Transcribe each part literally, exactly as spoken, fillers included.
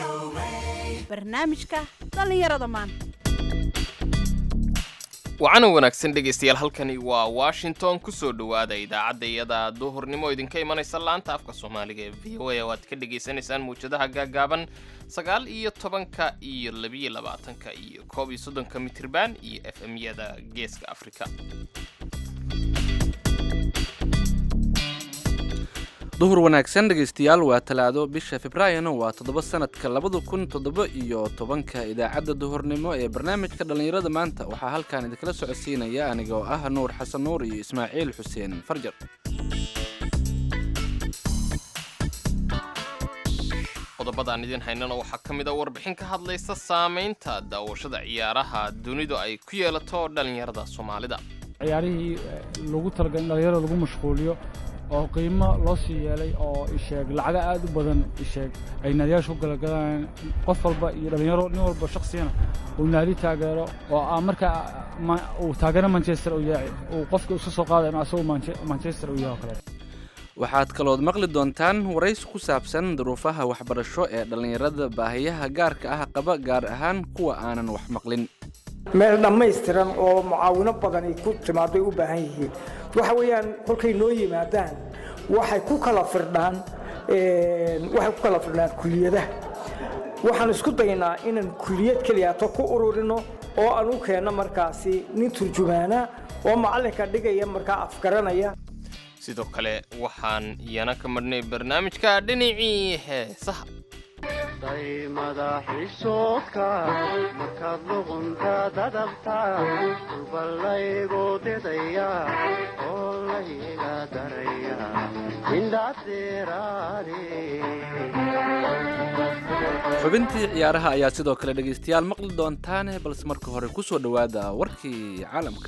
barnaamijka dhalinyarada maanta. waxaana wanaagsan dhegaystayaal halkani waa Washington ku soo dhawaada idaacadda iyada duhurnimo idinka imanaysa laanta afka Soomaaliga ee V O A oo aad ka dhageysanaysaan muujadaha gaagaaban sagaal iyo tobanka iyo laba iyo labaatanka iyo koob iyo soddonka mitirban iyo F M-yada Geeska Afrika. duhur wanaagsan dhegaystayaal waa talaado bisha Febraayo waa toddoba sanadka labada kun toddoba iyo tobanka idaacadda duhurnimo ee barnaamijka dhalinyarada maanta waxaa halkaan idinkala socodsiinaya anigoo ah Nuur Xasan Nuur iyo Ismaaciil Xuseen Farjar. qodobadaan idin haynana waxaa ka mid ah warbixin ka hadlaysa saameynta daawashada ciyaaraha dunidu ay ku yeelato dhalinyarada Soomaalida. ciyaarihii lagu talagalay dhalinyarada lagu mashquuliyo oo qiimo loo sii yeelay oo isheeg lacag aad u badan isheeg ay naadiyaashu galagalaan qof walba iyo dhalinyaro nin walba shakhsiyana uu naadi taageero oo aan marka uu taageero Manchester uu yahay uu qofka isu soo qaaday inuu asoo Manchester uu yahay kale. waxaad kaloo maqli doontaan warays ku saabsan duruufaha waxbarasho ee dhalinyarada baahiyaha gaarka ah qaba gaar ahaan kuwa aanan wax maqlin. meel dhammaystiran oo mucaawino badan ay ku timaado u baahan yihiin waxa weeyaan kolkay noo yimaadaan waxay ku kala firdhaan ee waxay ku kala firdhaan kuliyadaha waxaan isku daynaa inaan kuliyad kaliya to ku ururino oo aan u keenno markaasi nin turjumaana oo macalinka dhigaya markaa afgaranaya. sidoo kale waxaan iyana ka marnay barnaamijka dhinacii heesaha day madaxiisoodka markaad luqunta dadabta ballaygo dedaya oo layga daraya indhadeeraade. xubintii ciyaaraha ayaa sidoo kale dhegaystayaal maqli doontaan balse marka hore ku soo dhawaada warkii caalamka.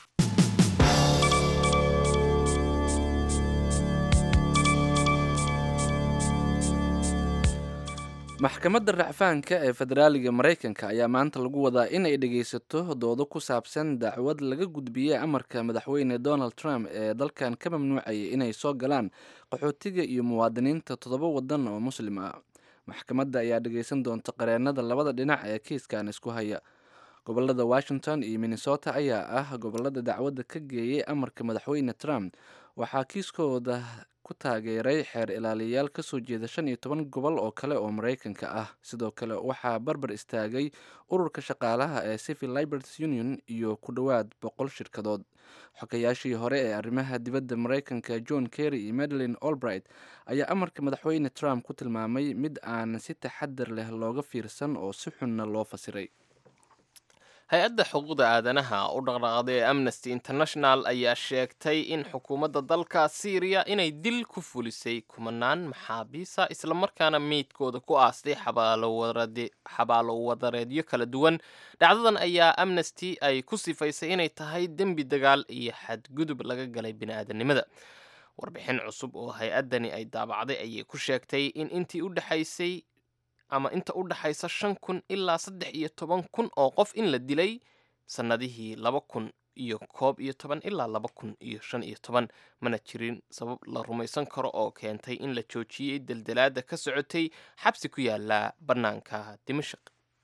maxkamadda racfaanka ee federaaliga Mareykanka ayaa maanta lagu wadaa inay dhageysato doodo ku saabsan dacwad laga gudbiyay amarka madaxweyne Donald Trump ee dalkan ka mamnuucay inay soo galaan qaxootiga iyo muwaadiniinta toddoba wadan oo muslim ah. maxkamadda ayaa dhageysan doonta qareenada labada dhinac ee kiiskan isku haya. gobolada Washington iyo Minnesota ayaa ah gobolada dacwadda ka geeyay amarka madaxweyne Trump. waxaa kiiskooda ku taageeray xeer ilaaliyayaal ka soo jeeda shan iyo toban gobol oo kale oo Mareykanka ah. sidoo kale waxaa barbar istaagay ururka shaqaalaha ee Civil Liberties Union iyo ku dhawaad boqol shirkadood. xogayaashii hore ee arrimaha dibadda Mareykanka John Kerry iyo Madeleine Albright ayaa amarka madaxweyne Trump ku tilmaamay mid aan si taxadar leh looga fiirsan oo si xunna loo fasiray. hay-adda xuquuqda aadanaha u dhaqdhaqaaqda ee Amnesty International ayaa sheegtay in xukuumadda dalka Syria inay dil ku fulisay kumanaan maxaabiisa isla markaana meydkooda ku aastay xabaalo wadareedyo kala duwan. dhacdadan ayaa Amnesty ay ku sifaysay inay tahay dembi dagaal iyo xadgudub laga galay bini'aadanimada. warbixin cusub oo hay-addani ay daabacday ayay ku sheegtay in intii u dhaxaysay ama inta u dhaxaysa shan kun ilaa saddex iyo toban kun oo qof in la dilay sanadihii laba kun iyo koob iyo toban ilaa laba kun iyo shan iyo toban. mana jirin sabab la rumaysan karo oo keentay in la joojiyey daldalaada ka socotay xabsi ku yaala bannaanka Dimashq.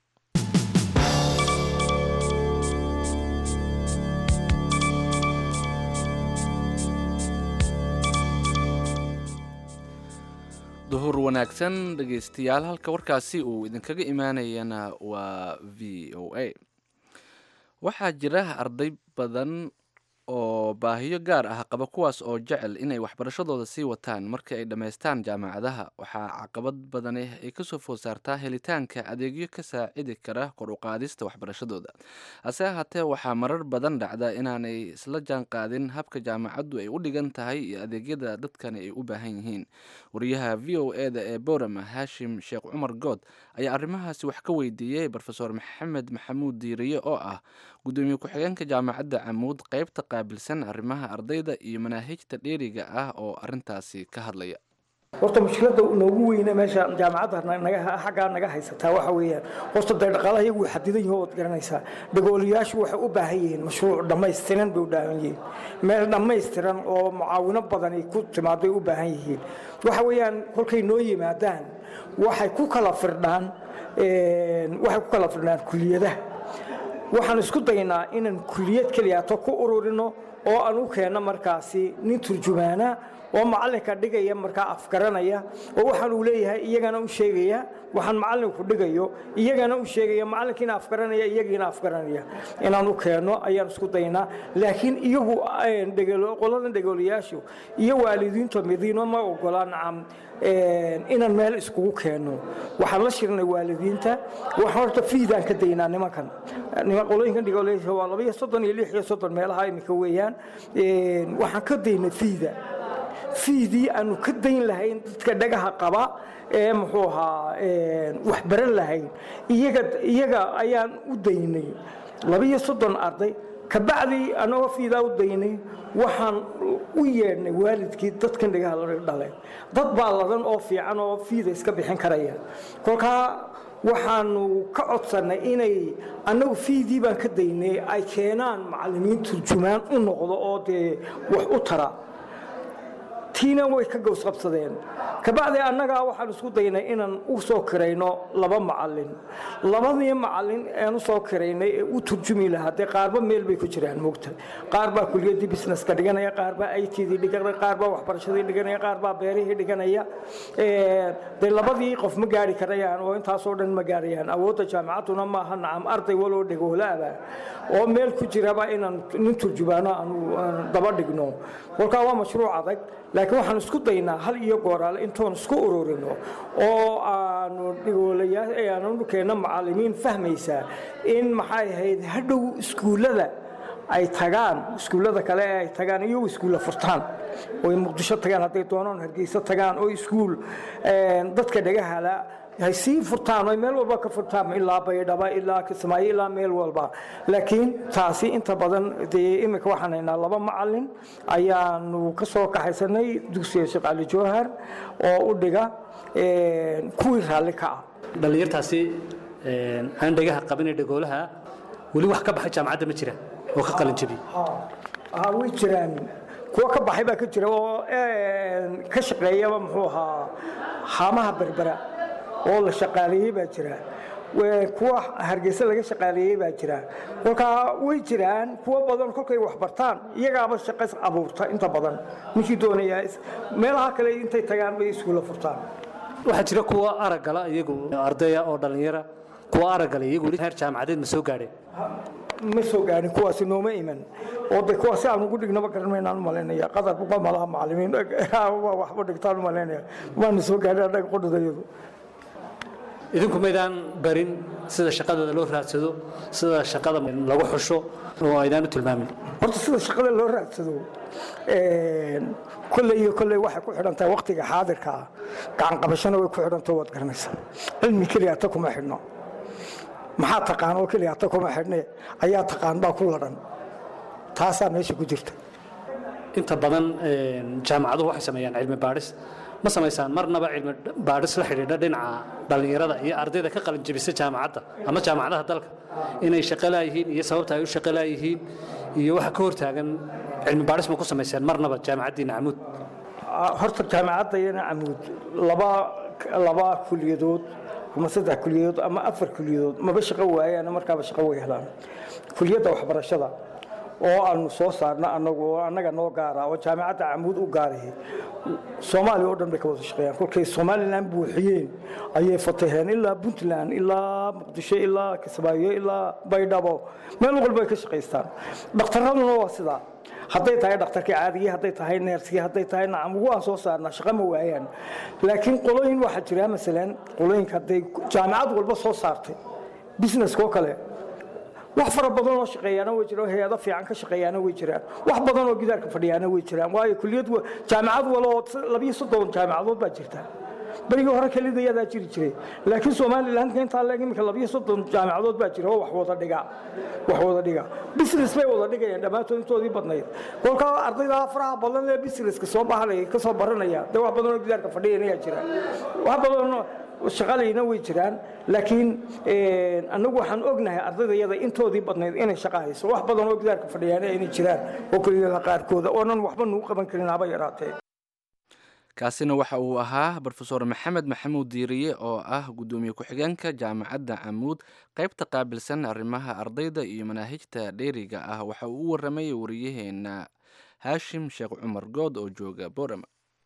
duhur wanaagsan dhegaystayaal halka warkaasi uu idinkaga imaanayana waa V O A. waxaa jira arday badan oo baahiyo gaar ah qaba kuwaas oo jecel inay waxbarashadooda sii wataan marka ay dhammaystaan jaamacadaha. waxaa caqabad badan ay ka soo food saartaa helitaanka adeegyo ka saacidi kara kor u qaadista waxbarashadooda. hase ahaatee waxaa marar badan dhacda inaanay isla jaan qaadin habka jaamacaddu ay u dhigan tahay iyo adeegyada dadkani ay u baahan yihiin. wariyaha V O A da ee Boorama Hashim Sheekh Cumar Good ayaa arrimahaasi wax ka weydiiyey Professor Maxamed Maxamuud Diiriye oo ah gudoomiye ku-xigeenka jaamacadda Camuud qaybta qaabilsan arrimaha ardayda iyo manaahijta dheeriga ah oo arintaasi ka hadlaya. horta mushkiladda noogu weyn meesha jaamacadda naga xagga naga haysataa waxa weeyaan horta dhaqaalaha iyagu xadidan yahay oo garanaysa dagooliyaashu waxay u baahan yihiin mashruuc dhammaystiran bay u baahan yihiin meel dhammaystiran oo mucaawino badan ay ku timaado u baahan yihiin waxa weeyaan kolkay noo yimaadaan waxay ku kala firdhaan waxay ku kala firdhaan kuliyadaha waxaan isku daynaa inaan kuliyad keliyato ku ururino oo aan u keenno markaasi nin turjumaana oo macallinka dhigaya markaa afgaranaya oo waxaan uu leeyahay iyagana u sheegaya waxaan macallinku dhigayo iyagana u sheegaya macallinkiina afgaranaya iyagiina afgaranaya inaan u keenno ayaan isku daynaa laakiin iyagu qoladan dhegoolayaashu iyo waalidiinta midiino ma ogola nacam inaan meel iskugu keenno waxaan la shirnay waalidiinta waxaan horta fiidaan ka daynaa nimankan niman qolooyinkan dhegoolayaasha waa laba iyo soddon iyo lix iyo soddon meelaha imika weeyaan waxaan ka daynay fiida fiidii aanu ka dayn lahayn dadka dhagaha qaba ee muxuu ahaa wax baran lahayn iyaga iyaga ayaan u daynay laba iyo soddon arday kabacdi anagoo fiidaa u daynay waxaan u yeedhnay waalidkii dadkan dhagaha la dhalay dad baa ladan oo fiican oo fiida iska bixin karaya kolkaa waxaanu ka codsannay inay annagu fiidii baan ka daynay ay keenaan macallimiin turjumaan u noqdo oo dee wax u tara tiina way ka gows qabsadeen kabacdi annagaa waxaan isku daynay inaan u soo kirayno laba macallin labadii macallin aan u soo kiraynay ee u turjumi lahaa dee qaarba meel bay ku jiraan moogta qaar baa kuliyaddii businesska dhiganaya qaar baa i t dii dhiganaya qaar baa waxbarashadii dhiganaya qaar baa beerihii dhiganaya dee labadii qof ma gaari karayaan oo intaasoo dhan ma gaarayaan awoodda jaamacadduna maaha nacam arday waloo dhegoolaaba oo meel ku jiraba inaan nin turjumaano aanu daba dhigno kolkaa waa mashruuc adag laakiin waxaan isku daynaa hal iyo gooraale intoon isku ururino oo aanu dhigoolayaanu keenno macallimiin fahmaysaa in maxay ahayd hadhow iskuullada ay tagaan iskuullada kale ee ay tagaan iyagu iskuulla furtaan oo muqdisho tagaan hadday doonaan hargeysa tagaan oo iskuul dadka dhagahala hay sii furtaan oo meel walba ka furtaan ilaa baydhaba ilaa kismaayo ilaa meel walba laakiin taasi inta badan dee imika waxaan haynaa laba macallin ayaanu ka soo kaxaysanay dugsiga sheekh cali jawhar oo u dhiga kuwii raalli ka ah dhallinyartaasi aan dhagaha qabinay dhagoolaha weli wax ka baxay jaamacadda ma jira oo ka qalin jabi haa way jiraan kuwa ka baxay baa ka jira oo ka shaqeeyaba muxuu ahaa haamaha berbera oo la shaqaaleeyey baa jira kuwa hargeysa laga shaqaaleeyey baa jira kolkaa way jiraan kuwa badan kolkay wax bartaan iyagaaba shaqo abuurta inta badan ninkii doonaya meelaha kale intay tagaan bay iskuulla furtaan waxaa jira kuwa araggala iyagu ardaya oo dhallinyara kuwa araggala iyagu heer jaamacadeed ma soo gaadheen ma soo gaadhin kuwaasi nooma iman oo de kuwaasi aan ugu dhignaba garan maynaan u malaynaya qadar buqa malaha macallimiin waxba dhigtaan u malaynaya waana soo gaadhin annaga qudhudayadu idinku maydaan barin sida shaqadooda loo raadsado sida shaqada lagu xusho oo aydaan u tilmaamin horta sida shaqada loo raadsado kolley iyo kolley waxay ku xidhan tahay waqtiga xaadirka ah gacan qabashana way ku xidhantaho waad garanaysaa cilmi keliya ta kuma xidhno maxaa taqaan oo keliya ta kuma xidhne ayaa taqaan baa ku ladhan taasaa meesha ku jirta inta badan jaamacaduhu waxay sameeyaan cilmi baadhis ma samaysaan marnaba cilmi baadhis la xidhiidha dhinaca dhallinyarada iyo ardayda ka qalin jabisa jaamacadda ama jaamacadaha dalka inay shaqo laayihiin iyo sababta ay u shaqo laayihiin iyo waxa ka hortaagan cilmi baadhis ma ku samaysaan marnaba jaamacaddiina camuud horta jaamacaddayana camuud laba laba kuliyadood ama saddex kuliyadood ama afar kuliyadood maba shaqo waayaan markaaba shaqo way helaan kuliyadda waxbarashada oo aanu soo saarno anagu oo annaga noo gaara oo jaamacadda camuud u gaarahay soomaaliya oo dhan bay ka wada shaqeeyaan kolkay somalilan buuxiyeen ayay fataheen ilaa puntland ilaa muqdisho ilaa kismaayo ilaa baydhabo meel walba ay ka shaqaystaan dhakhtarraduna waa sidaa hadday tahay dhakhtarkii caadigii hadday tahay neersigii hadday tahay nacam ugu aan soo saarnaa shaqo ma waayaan laakiin qolooyin waxaa jira masalan qolooyinka hadday jaamacad walba soo saartay businesskoo kale wax fara badan oo shaqeeyaana way jiraan hay'ado fiican ka shaqeeyaana way jiraan wax badan oo gidaarka fadhiyaana way jiraan waayo kulliyad jaamacad waloo laba iyo soddon jaamacadood baa jirta berigii hore kelidayadaa jiri jiray laakiin somalilandka intaa leeg iminka laba iyo soddon jaamacadood baa jira oo wax wada dhiga wax wada dhiga business bay wada dhigayaan dhammaantood intoodii badnayd kolkaa ardayda faraha badan ee businesska soo bahanaya ka soo baranaya dee wax badan oo gidaarka fadhiyanaya jira wax badan shaqalayna way jiraan laakiin annagu waxaan ognahay ardaydayada intoodii badnayd inay shaqo hayso wax badan oo gidaarka fadhiyaana inay jiraan oo kuliyadaha qaarkooda oonan waxba nugu qaban karin haba yaraatee kaasina waxa uu ahaa brofesor maxamed maxamuud diiriye oo ah guddoomiye ku-xigeenka jaamacadda camuud qaybta qaabilsan arrimaha ardayda iyo manaahijta dheeriga ah waxa uu u waramay wariyaheena haashim sheekh cumar good oo jooga boorama.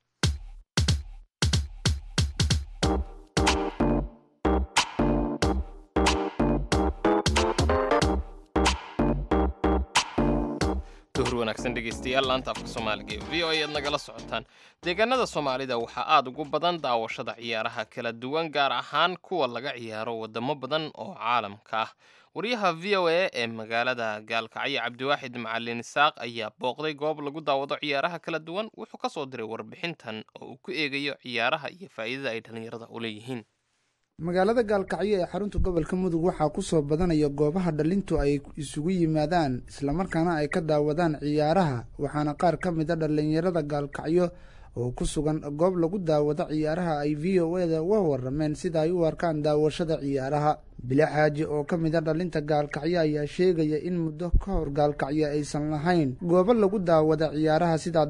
wanaagsan dhegeystayaal laanta afka soomaaliga ee v o a aad nagala socotaan. deegaanada soomaalida waxaa aada ugu badan daawashada ciyaaraha kala duwan, gaar ahaan kuwa laga ciyaaro wadamo badan oo caalamka ah. wariyaha v o a ee magaalada gaalkacyo cabdiwaaxid macalin isaaq ayaa booqday goob lagu daawado ciyaaraha kala duwan. wuxuu ka soo diray warbixintan oo uu ku eegayo ciyaaraha iyo faa'iidada ay dhallinyarada u leeyihiin. magaalada gaalkacyo ee xarunta gobolka mudug waxaa ku soo badanaya goobaha dhalintu ay isugu yimaadaan islamarkaana ay ka daawadaan ciyaaraha, waxaana qaar ka mid a dhallinyarada gaalkacyo oo ku sugan goob lagu daawado ciyaaraha ay v o eda uga warameen sida ay u arkaan daawashada ciyaaraha. bile xaaji oo ka mid a dhalinta gaalkacyo ayaa sheegaya in muddo ka hor gaalkacyo aysan lahayn goobo lagu daawada ciyaaraha sidaa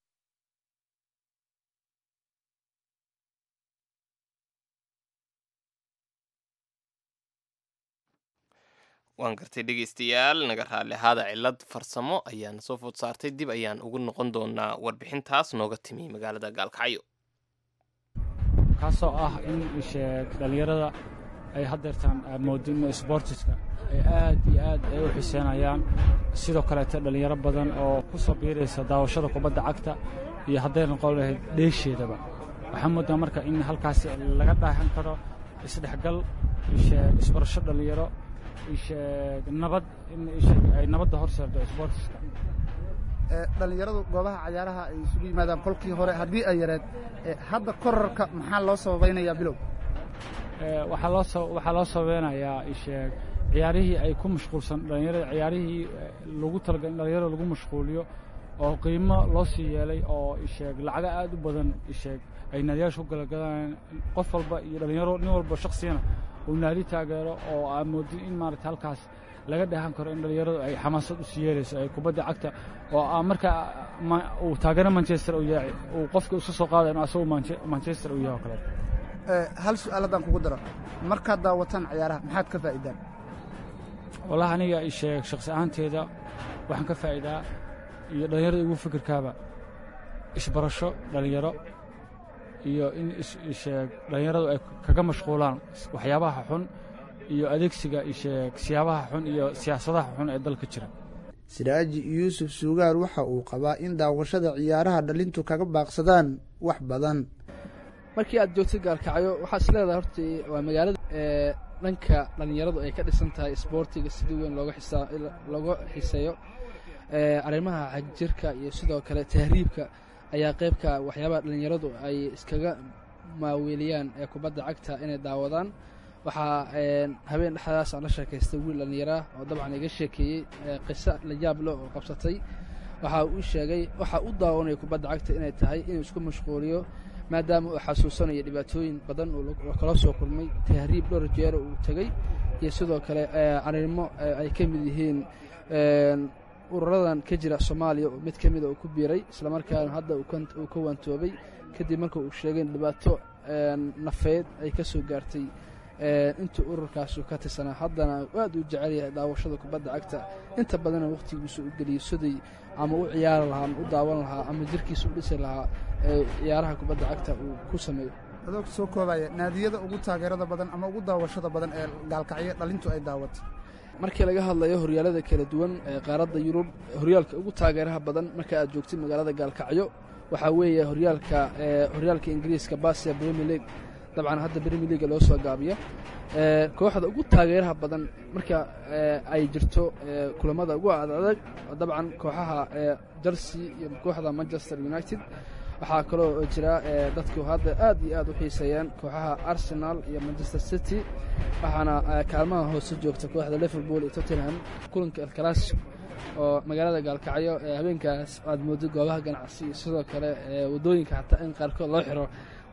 waan gartay dhegeystayaal, naga raalli ahaada cillad farsamo ayaana soo food saartay. dib ayaan ugu noqon doonaa warbixintaas nooga timi magaalada gaalkacyo, kaasoo ah in sheeg dhallinyarada ay haddeertaan moodin sportiska ay aad iyo aad ay u xiseynayaan. sidoo kaleeta dhallinyaro badan oo ku soo biiraysa daawashada kubadda cagta iyo hadday noqon lahayd dheesheedaba. waxaa moodaa marka in halkaasi laga dhaahan karo isdhexgal, sheeg isbarasho dhallinyaro, nabad ay nabadda horseerto sportiska. dhallinyaradu goobaha cayaaraha ay isugu yimaadaan kolkii hore haddii ay yareed, hadda korarka maxaa loo sababaynayaa bilow? waxaa loo waxaa loo sababeynayaa sheeg ciyaarihii ay ku mashquulsan dhallinyarada, ciyaarihii lagu talagalay in dhallinyarada lagu mashquuliyo oo qiimo loo sii yeelay oo sheeg lacaga aad u badan sheeg ay naadiyaasha u galagalaan. qof walba iyo dhallinyaro nin walba shaksiyana uu naadi taageero oo aan moodin in maarata halkaas laga dheehan karo in dhallinyaradu ay xamaasad u sii yeelayso ay kubadda cagta oo marka uu taageero manchester uu yahay uu qofka isu soo qaadayo inuu asagu manchester uu yahay oo kale. hal su'aal haddaan kugu daro, markaad daawataan ciyaaraha maxaad ka faa'iidaan? wallahi aniga sheeg shakhsi ahaanteeda waxaan ka faa'iidaa iyo dhallinyarada igu fikirkaaba isbarasho dhallinyaro iyo in sheeg dhallinyaradu ay kaga mashquulaan waxyaabaha xun iyo adeegsiga sheeg siyaabaha xun iyo siyaasadaha xun ee dalka jira. siraaji yuusuf suugaar waxa uu qabaa in daawashada ciyaaraha dhalintu kaga baaqsadaan wax badan. markii aad joogtay gaalkacyo waxaad is leedahay horta waa magaalada ee dhanka dhallinyaradu ay ka dhisan tahay isboortiga sidii weyn looga xisaa looga xiseeyo arrimaha xagjirka iyo sidoo kale tahriibka ayaa qaybka waxyaabaha dhallinyaradu ay iskaga maaweeliyaan ee kubadda cagta inay daawadaan. waxaa habeen dhexdaas aan la sheekaystay wiil dhallinyara oo dabcan iga sheekeeyey qiso la yaab leh oo qabsatay. waxa uu sheegay waxa u daawanaya kubadda cagta inay tahay inuu isku mashquuliyo maadaama uu xasuusanayo dhibaatooyin badan oo kala soo kulmay, tahriib dhowr jeer uu tegey iyo sidoo kale arrimo ay ka mid yihiin ururadan ka jira Soomaaliya oo mid ka mid ah uu ku biiray isla markaana hadda uu ka wantoobay kadib markii uu sheegay dhibaato nafeed ay ka soo gaartay inta ururkaas uu ka tirsanaa. haddana aad u jecel yahay daawashada kubadda cagta, inta badan waqtigiisu u geliyo sidii ama u ciyaari lahaa ama u daawan lahaa ama jirkiisa u dhisi lahaa ciyaaraha kubadda cagta uu ku sameeyo. adoog soo koobaya naadiyada ugu taageerada badan ama ugu daawashada badan ee gaalkacyo dhalintu ay daawatay markii laga hadlayo horyaalada kala duwan ee qaaradda Yurub, horyaalka ugu taageeraha badan marka aad joogtid magaalada gaalkacyo waxaa weeye horyaalka horyaalka Ingiriiska Basia Premier League. dabcan hadda Premier League loo soo gaabiyo kooxda ugu taageeraha badan marka ay jirto kulamada ugu adag dabcan kooxaha Chelsea iyo kooxda Manchester United. waxaa kaloo jira dadku hadda aad iyo aad u xiiseeyaan kooxaha Arsenal iyo Manchester City, waxaana kaalmaha hoose joogta kooxda Liverpool iyo Tottenham. kulanka El Clasico oo magaalada gaalkacyo habeenkaas aad moodo goobaha ganacsi sidoo kale wadooyinka xataa in qaarkood loo xiro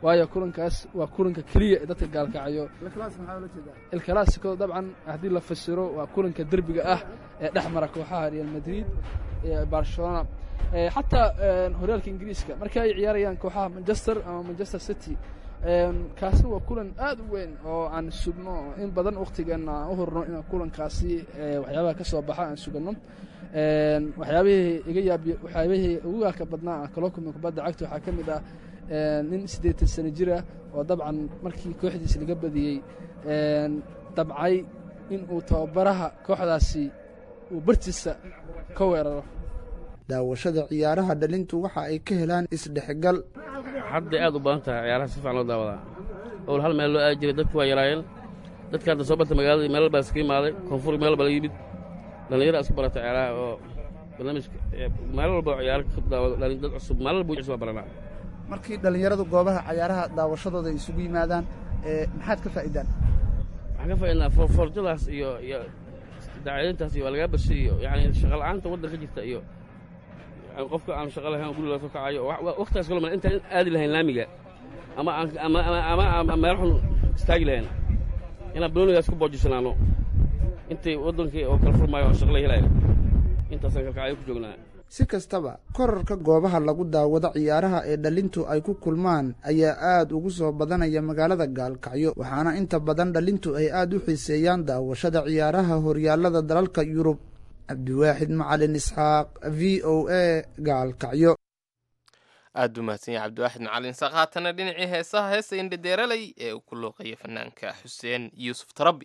waayo kulankaas waa kulanka keliya ee dadka gaalkacyo el clasico dabcan haddii la fasiro waa kulanka derbiga ah ee dhex mara kooxaha real madrid ee barcelona xataa horyaalka ingiriiska markay ay ciyaarayaan kooxaha manchester ama manchester city kaasi waa kulan aad u weyn oo aan sugno in badan waqtigeena u horno in kulankaasi waxyaabaha ka soo baxa aan sugano waxyaabihii iga yaabiyo waxyaabihii ugu gaarka badnaa kala kulmay kubadda cagta waxaa ka mid ah nin siddeetan sano jir ah oo dabcan markii kooxdiisa laga badiyey dabcay in uu tababaraha kooxdaasi uu bartiisa ka weeraro daawashada ciyaaraha dhalintu waxa ay ka helaan isdhexgal hadda aad u badan tahay ciyaaraha si fiican loo daawadaa oo hal meel loo aadi jiray dadku waa yaraayeen dadka hadda soo barta magaalada meel baa iska imaaday koonfur meel baa la yimid dhalinyaro isku barata ciyaaraha oo barnaamijka meel walba ciyaaro ka daawado dad cusub meel walba cusub baranaa markii dhalinyaradu goobaha ciyaaraha daawashadooda isugu yimaadaan maxaad ka faa'iidaan waxaan ka faa'iidnaa forjadaas iyo iyo dacayintaas iyo laga bashay iyo yani shaqo la'aanta waddanka jirta iyo qofka aan shaqo lahayn guriga soo kacayo waqtigaas kale ma inta aadi lahayn laamiga ama ama ama ama meel xun istaagi lahayn inaan banoonigaas ku boojisanaano intay waddankii oo kala furmaayo oo shaqo la helayo intaasaan kalkacyo ku joognaa si kastaba korarka goobaha lagu daawado ciyaaraha ee dhalintu ay ku kulmaan ayaa aad ugu soo badanaya magaalada gaalkacyo waxaana inta badan dhalintu ay aad u xiiseeyaan daawashada ciyaaraha horyaallada dalalka yurub cabdiwaaxid macalin isxaaq v o a gaalkacyo aad u mahadsan yahay cabdiwaaxid macalin isxaaq haatana dhinacii heesaha heesa indhadeeralay ee uu ku looqaya fanaanka xuseen yuusuf tarabi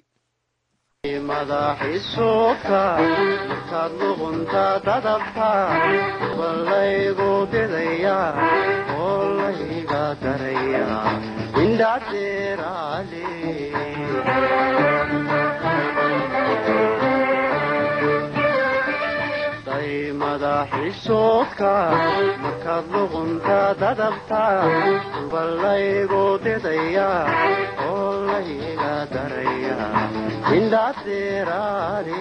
madaxiisuka markaad luqunta dadabta ballaygu didaya oo layga daraya indhadeeraale madaxiisuka markaad luqunta dadabta ballaygu didaya oo layga daraya indhadeeraale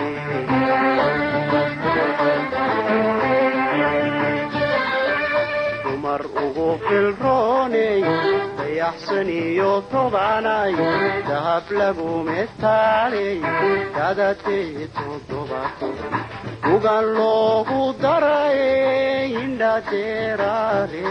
dumar ugu filrooney dayaxsan iyo tobanay dahab lagu metaaley dadatee toddobato ugan loogu daray indhadeeraale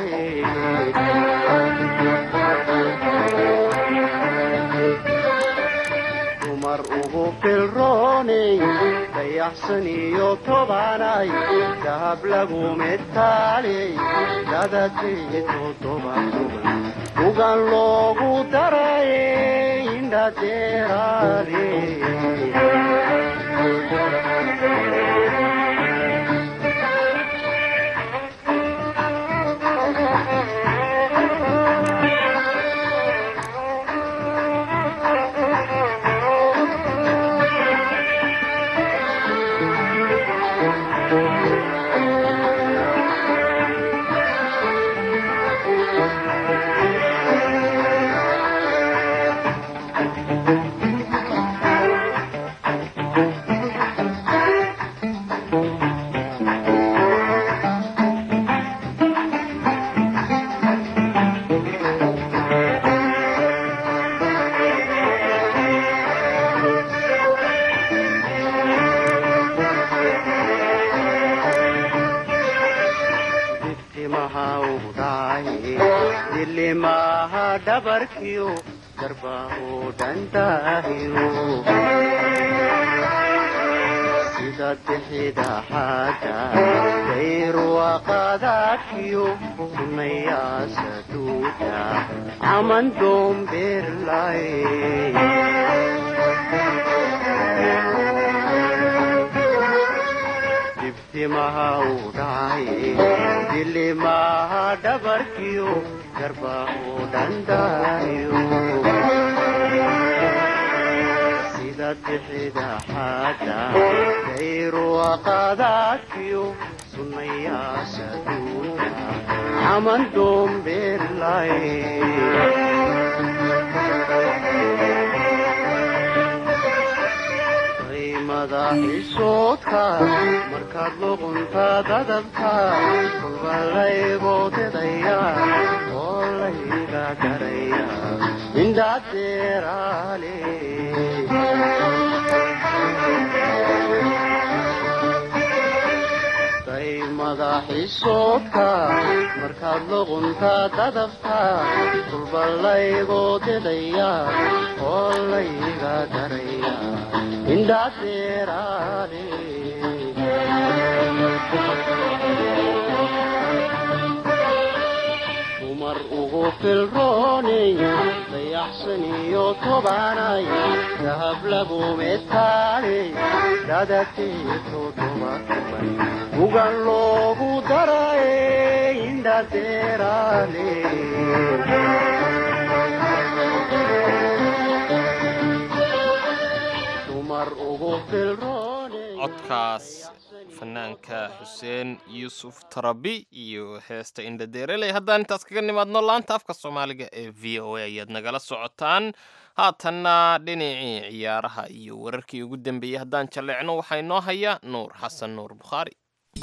dumar ugu filrooney dayaxsan iyo tobanay dahab lagu metaaley dadatee toddobato ugan loogu daray indhadeeraale dabarkiyo darbahu dhandaahiyo sida tixida xaada dayru aqadaadkiyo sunayaasa duuda caman doombeerlay dibtimaha u dhacay dilimaha dhabarkiyo darbahu dhandaayo sida tixida xaada dayru aqadaadkiyo sunayaasha duuda caman doombeerlay madaxiisoodka markaad luqunta dadabta kulba laygu didaya oo layga garaya indhadeeraale day madaxiisoodka markaad luqunta dadafta kulba laygu didaya oo layga garaya indhadeeraale dumar ugu filroonay dayaxsan iyo tobanay dahab lagu metaale dadateeto dumarkuban ugan loogu daray indhadeeraale dumar ugu filroonay codkaas fanaanka xuseen yuusuf tarabi iyo heesta indhadeereley haddaan intaas kaga nimaadno laanta afka soomaaliga ee v o a ayaad nagala socotaan haatanna dhinacii ciyaaraha iyo wararkii ugu dambeeyey haddaan jalleecno waxaa inoo haya nuur xasan nuur bukhaari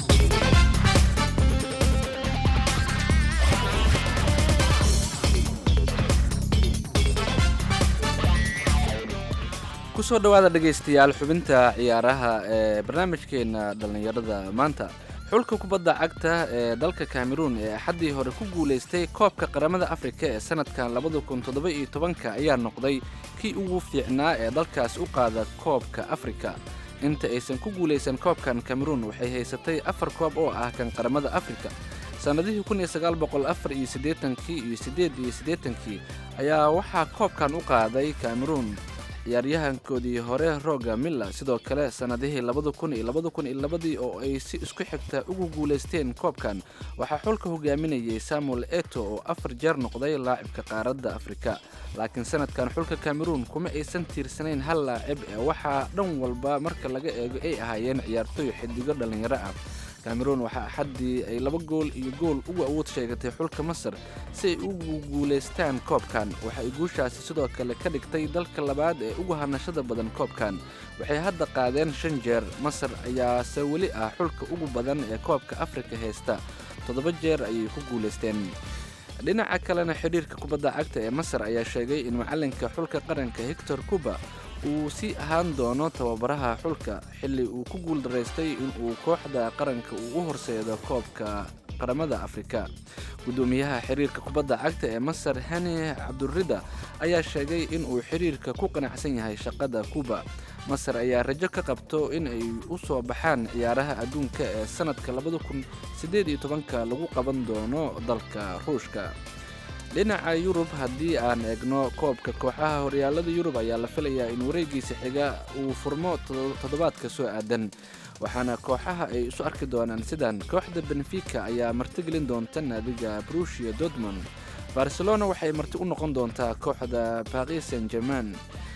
kusoo dhawaada dhegaystayaal xubinta ciyaaraha ee barnaamijkeena dhallinyarada maanta xulka kubadda cagta ee dalka cameroon ee axaddii hore ku guulaystay koobka qaramada afrika ee sanadkan labada kun toddoba iyo tobanka ayaa noqday kii ugu fiicnaa ee dalkaas u qaada koobka afrika inta aysan ku guulaysan koobkan cameroon waxay haysatay afar koob oo ah kan qaramada afrika sannadihii kun iyo sagaal boqol afar iyo siddeetankii iyo siddeed iyo siddeetankii ayaa waxaa koobkan u qaaday cameroon ciyaaryahankoodii hore roga miller sidoo kale sannadihii labada kun iyo labada kun iyo labadii oo ay si isku xigta ugu guulaysteen koobkan waxaa xulka hogaaminayay samuel eto oo afar jeer noqday laacibka qaaradda afrika laakiin sanadkan xulka cameroon kuma aysan tiirsanayn hal laacib ee waxaa dhan walba marka laga eego ay ahaayeen ciyaartoy xidigo dhallinyaro ah cameroon waxaa axaddii ay laba gool iyo gool ugu awood sheegatay xulka masar si ay ugu guulaystaan koobkan waxay guushaasi sidoo kale ka dhigtay dalka labaad ee ugu hanashada badan koobkan waxay hadda qaadeen shan jeer masar ayaase weli ah xulka ugu badan ee koobka afrika haysta toddoba jeer ayay ku guulaysteen dhinaca kalena xidhiirka kubadda cagta ee masar ayaa sheegay in macalinka xulka qaranka hector cuba uu sii ahaan doono tababaraha xulka xilli uu ku guuldaraystay inuu kooxda qaranka uu u horseedo koobka qaramada afrika gudoomiyaha xiriirka kubadda cagta ee masar hani cabdurida ayaa sheegay inuu xiriirka ku qanacsan yahay shaqada cuba masar ayaa rajo ka qabto in ay u soo baxaan ciyaaraha adduunka ee sanadka labada kun siddeed iyo tobanka lagu qaban doono dalka ruushka dhinaca yurub haddii aan eegno koobka kooxaha horyaalada yurub ayaa la filayaa in wareegiisa xiga uu furmo toddobaadka soo aadan waxaana kooxaha ay isu arki doonaan sidan kooxda benfica ayaa martigelin doonta naadiga brusia dortmund barcelona waxay marti u noqon doontaa kooxda paris saint germain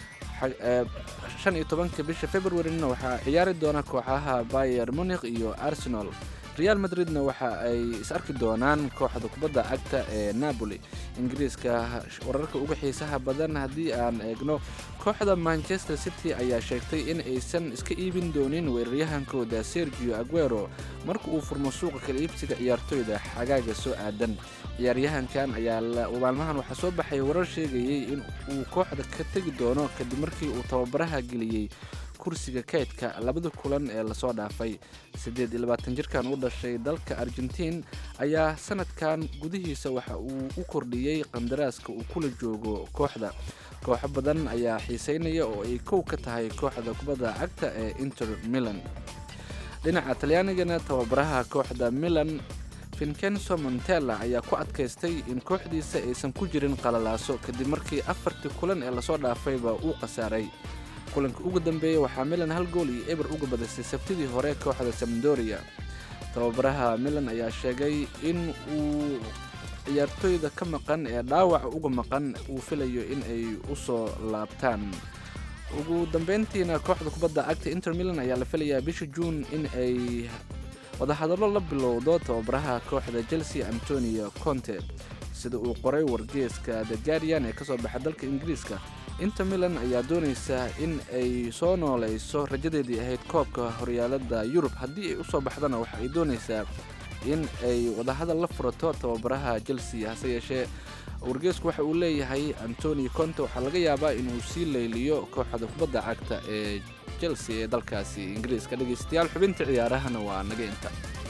shan iyo tobanka bisha februarina waxaa ciyaari doona kooxaha bayer munich iyo arsenal real madridna waxa ay is arki doonaan kooxda kubadda cagta ee napoli ingiriiska wararka uga xiisaha badan haddii aan eegno kooxda manchester city ayaa sheegtay in aysan iska iibin doonin weeraryahankooda sergio aguero marka uu furmo suuqa kala iibsiga ciyaartoyda xagaaga soo aadan ciyaaryahankan ayaa maalmahan waxaa soo baxay warar sheegayay in uu kooxda ka tegi doono kadib markii uu tababaraha geliyey kursiga kaydka labada kulan ee lasoo dhaafay siddeed iyo labaatan jirkan u dhashay dalka argentiin ayaa sanadkan gudihiisa waxa uu u kordhiyey qandaraaska uu kula joogo kooxda kooxo badan ayaa xiiseynaya oo ay kow ka tahay kooxda kubadda cagta ee inter milan dhinaca talyaanigana tababaraha kooxda milan vincenzo montella ayaa ku adkaystay in kooxdiisa aysan ku jirin qalalaaso kadib markii afartii kulan ee lasoo dhaafayba uu khasaaray kulanka ugu dambeeyey waxaa milan hal gool iyo eber uga badisay sabtidii hore kooxda sampdoria tababaraha milan ayaa sheegay in uu ciyaartoyda ka maqan ee dhaawaca uga maqan uu filayo in ay u soo laabtaan ugu dambeyntiina kooxda kubadda cagta inter milan ayaa la filayaa bisha juun in ay wadahadallo la bilowdo tababaraha kooxda chelsea antonio conte sida uu qoray wargeeska the guardian ee kasoo baxa dalka ingiriiska inter milan ayaa doonaysa in ay soo noolayso rajadeedii ahayd koobka horyaalada yurub haddii ay usoo baxdana waxa ay doonaysaa in ay wadahadal la furato tababaraha chelsea hase yeeshee wargeysku waxa uu leeyahay antoni conte waxaa laga yaabaa inuu sii leyliyo kooxda kubadda cagta ee chelsea ee dalkaasi ingiriiska. dhegaystayaal xubinta ciyaarahana waa naga inta.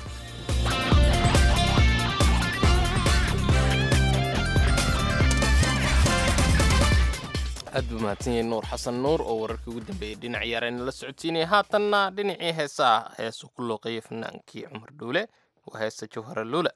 aad buu mahadsan yahay nuur xasan nuur oo wararkii ugu dambeeyey dhinac ciyaarayna la socotiinaya. haatanna dhinacii heesaa heesu ku looqeeyay fanaankii cumar dhuule waa heesta jawhara luula.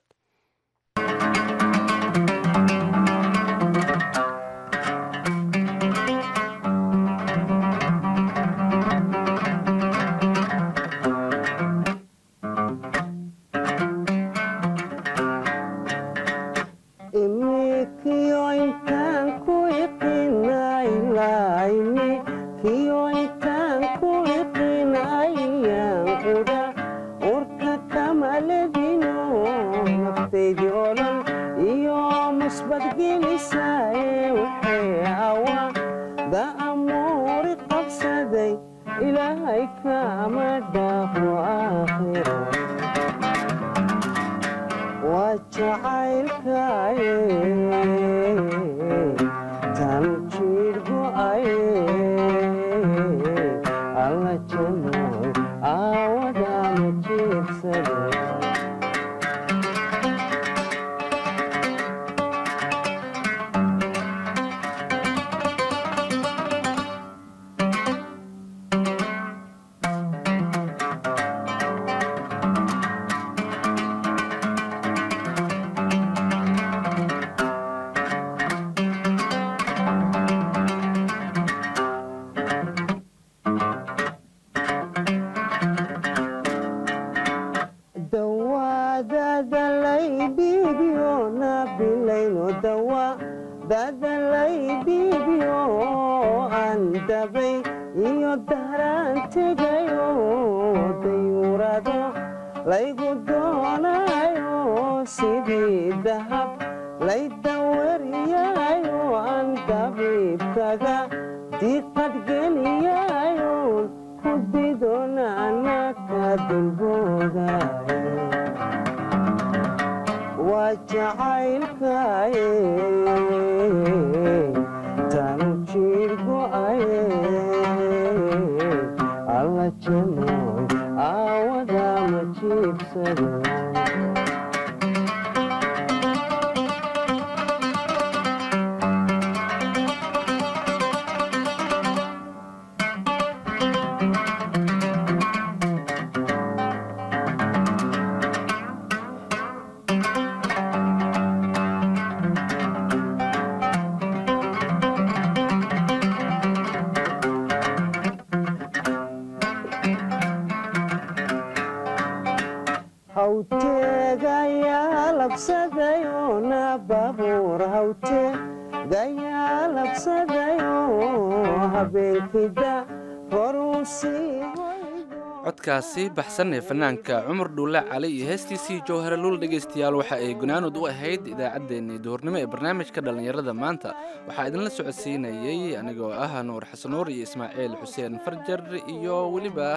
codkaasi baxsan ee fanaanka cumar dhuule cali iyo heestiisii jawhara luul. dhegaystayaal waxa ay gunaanud u ahayd idaacaddeenii duhurnimo ee barnaamijka dhallinyarada maanta. waxaa idinla socodsiinayey anigoo ah nuur xasan nuur iyo ismaaciil xuseen farjar iyo weliba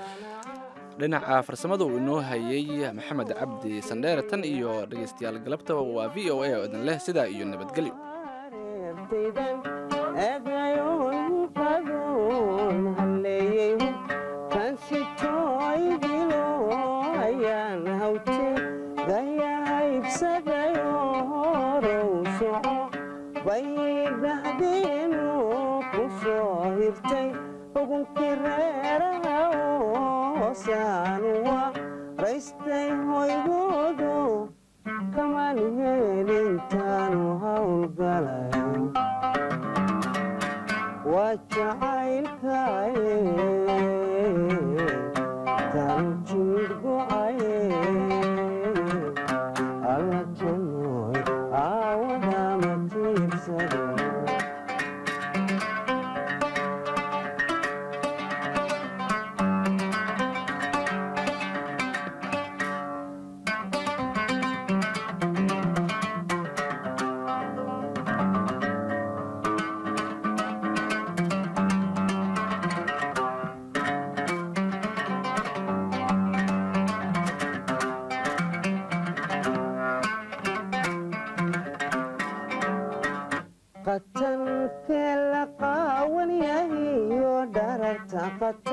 dhinaca farsamada uu inoo hayay maxamed cabdi sandheere. tan iyo dhegaystayaal galabta waa v o a oo idin leh sidaa iyo nabadgelyo. bata